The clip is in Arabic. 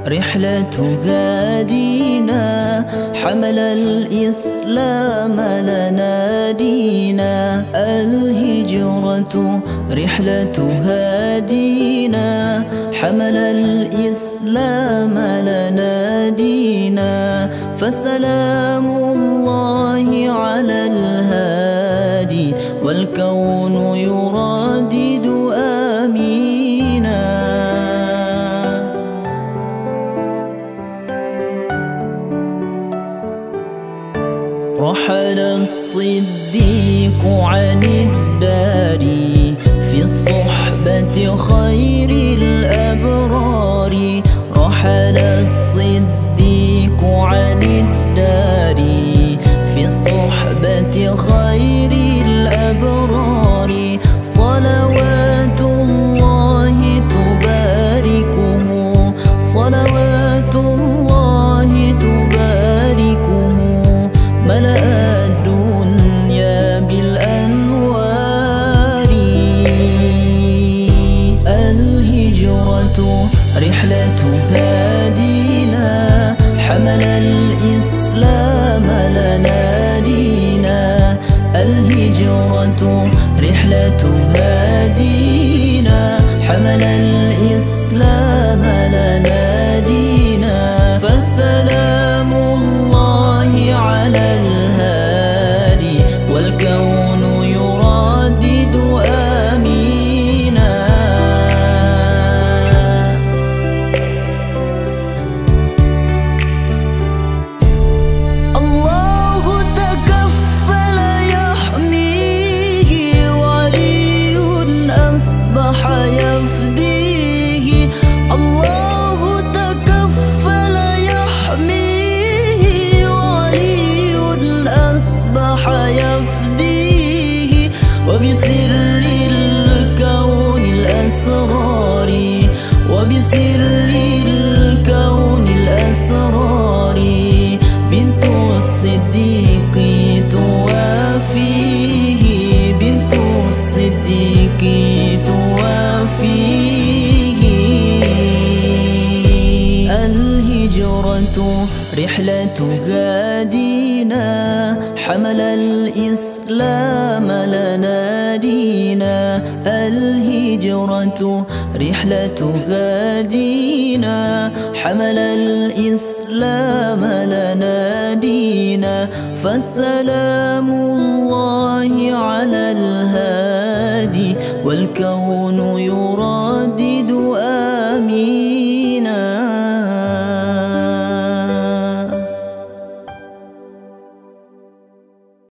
رحلة هادينا حمل الإسلام لنا دينا. الهجرة رحلة هادينا حمل الإسلام لنا دينا. فسلام الله على الهادي والكون يردد آمينا. رحل الصديق عن الدار في الصحبة خير الأبرار. رحل الصديق عن الدار في الصحبة خير الأبرار. صلوات الله تباركه صلوات الله تباركه. ملأ الدنيا بالأنوار. الهجرة رحلة هادينا حمل الإسلام لنا دينا. الهجرة رحلة هادينا حمل الإسلام لنا دينا. فسلام الله على الهادي والكون يردد آمينا. الله تكفل يحميه ولي أصبح يفديه. الله تكفل يحميه ولي أصبح يفديه. وبسر الكون الأسرار وبسر الكون الأسرار. بنت الصديق توافيه بنت الصديق توافيه. الهجرة رحلة هادينا حمل الإسلام لنا دينا. الهجرة رحلة هادينا حمل الإسلام لنا دينا. فسلام الله على الهادي والكون يرى